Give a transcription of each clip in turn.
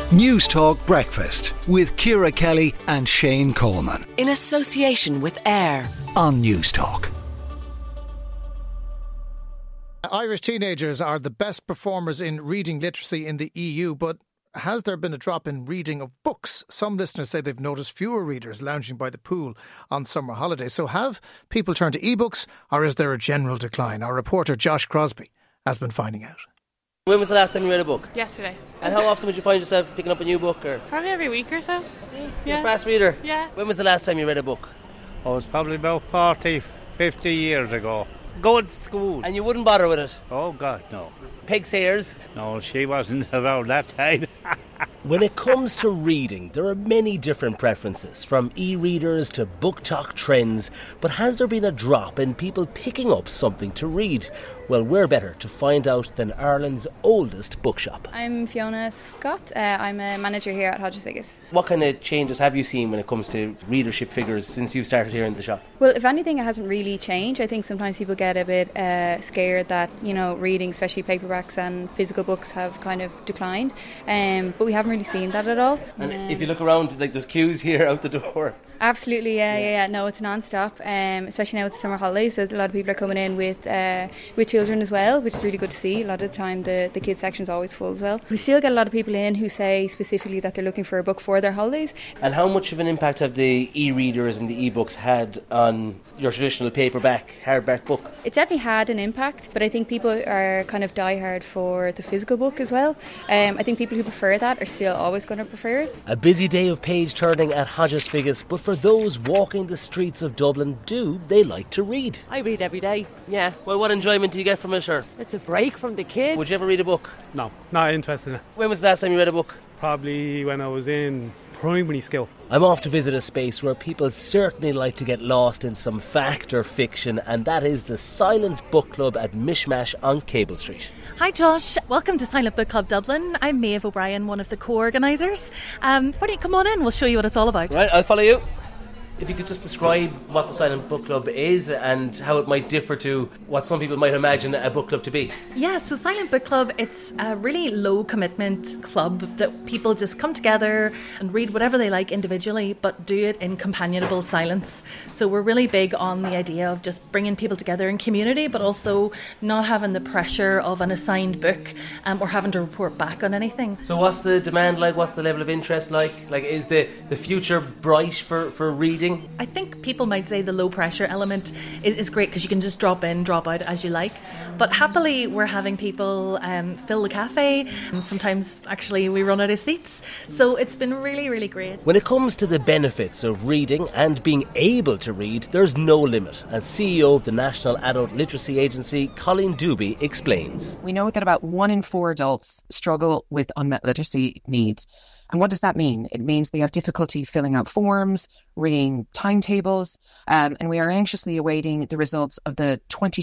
News Talk Breakfast with Ciara Kelly and Shane Coleman. In association with AIR On News Talk. Irish teenagers are the best performers in reading literacy in the EU, but has there been a drop in reading of books? Some listeners say they've noticed fewer readers lounging by the pool on summer holidays. So have people turned to ebooks, or is there a general decline? Our reporter Josh Crosby has been finding out. When was the last time you read a book? Yesterday. And how often would you find yourself picking up a new book? Or Probably every week or so. You're a fast reader? Yeah. When was the last time you read a book? Oh, it's probably about 40, 50 years ago. Going to school. And you wouldn't bother with it? Oh, God, no. Peg Sayers? No, she wasn't around that time. When it comes to reading, there are many different preferences, from e-readers to book talk trends. But has there been a drop in people picking up something to read? Well, we're better to find out than Ireland's oldest bookshop. I'm Fiona Scott. I'm a manager here at Hodges Vegas. What kind of changes have you seen when it comes to readership figures since you started here in the shop? Well, if anything, it hasn't really changed. I think sometimes people get a bit scared that, reading, especially paperbacks and physical books, have kind of declined. But we haven't really seen that at all. And if you look around, like, there's queues here out the door. Absolutely, yeah. No, it's non-stop, especially now with the summer holidays. So a lot of people are coming in with children as well, which is really good to see. A lot of the time the kids section is always full as well. We still get a lot of people in who say specifically that they're looking for a book for their holidays. And how much of an impact have the e-readers and the e-books had on your traditional paperback, hardback book? It's definitely had an impact, but I think people are kind of diehard for the physical book as well. I think people who prefer that are still always going to prefer it. A busy day of page turning at Hodges Vegas, but for those walking the streets of Dublin, do they like to read? I read every day, yeah. Well, what enjoyment do you get from it, sir? It's a break from the kids. Would you ever read a book? No, not interested in it. When was the last time you read a book? Probably when I was in primary school. I'm off to visit a space where people certainly like to get lost in some fact or fiction, and that is the Silent Book Club at Mishmash on Cable Street. Hi Josh, welcome to Silent Book Club Dublin. I'm Maeve O'Brien, one of the co-organisers. Why don't you come on in, we'll show you what it's all about. Right, I'll follow you. If you could just describe what the Silent Book Club is and how it might differ to what some people might imagine a book club to be. Yeah, so Silent Book Club, it's a really low commitment club that people just come together and read whatever they like individually, but do it in companionable silence. So we're really big on the idea of just bringing people together in community, but also not having the pressure of an assigned book or having to report back on anything. So what's the demand like? What's the level of interest like? Like, is the future bright for reading? I think people might say the low pressure element is great because you can just drop in, drop out as you like. But happily, we're having people fill the cafe, and sometimes actually we run out of seats. So it's been really, really great. When it comes to the benefits of reading and being able to read, there's no limit. As CEO of the National Adult Literacy Agency, Colleen Dooby explains. We know that about 1 in 4 adults struggle with unmet literacy needs. And what does that mean? It means they have difficulty filling out forms, reading timetables, and we are anxiously awaiting the results of the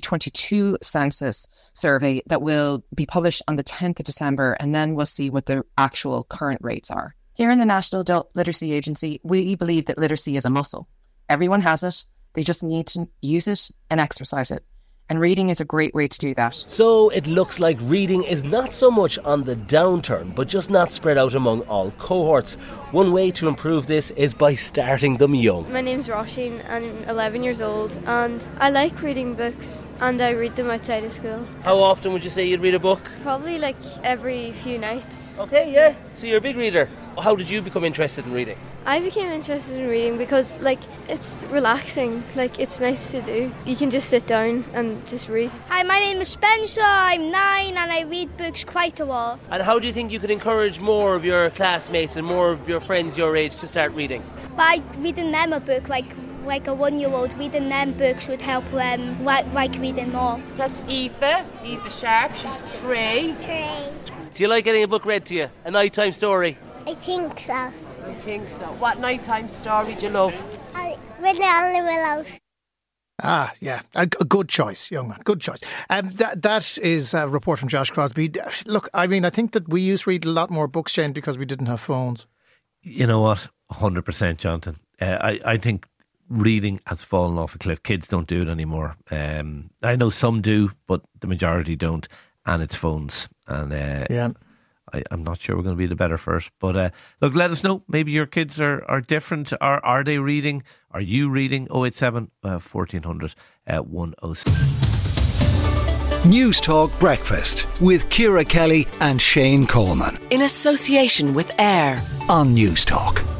2022 census survey that will be published on the 10th of December, and then we'll see what the actual current rates are. Here in the National Adult Literacy Agency, we believe that literacy is a muscle. Everyone has it, they just need to use it and exercise it. And reading is a great way to do that. So it looks like reading is not so much on the downturn, but just not spread out among all cohorts. One way to improve this is by starting them young. My name's Roisin, I'm 11 years old, and I like reading books, and I read them outside of school. How often would you say you'd read a book? Probably like every few nights. Okay, yeah. So you're a big reader. How did you become interested in reading? I became interested in reading because, it's relaxing. It's nice to do. You can just sit down and just read. Hi, my name is Spencer. I'm 9 and I read books quite a lot. And how do you think you could encourage more of your classmates and more of your friends your age to start reading? By reading them a book, like a 1-year-old, reading them books would help them like reading more. That's Aoife Sharp. She's 3. 3. Do you like getting a book read to you? A nighttime story? I think so. I think so. What nighttime story do you love? Winnie on the Willows. Ah, yeah, a good choice, young man, good choice. That is a report from Josh Crosby. Look, I think that we used to read a lot more books, Shane, because we didn't have phones. You know what? 100%, Jonathan. I think reading has fallen off a cliff. Kids don't do it anymore. I know some do, but the majority don't, and it's phones. And I'm not sure we're going to be the better for it. But look, let us know. Maybe your kids are different. Are they reading? Are you reading? 087 1400 106. News Talk Breakfast with Ciara Kelly and Shane Coleman. In association with AIR On News Talk.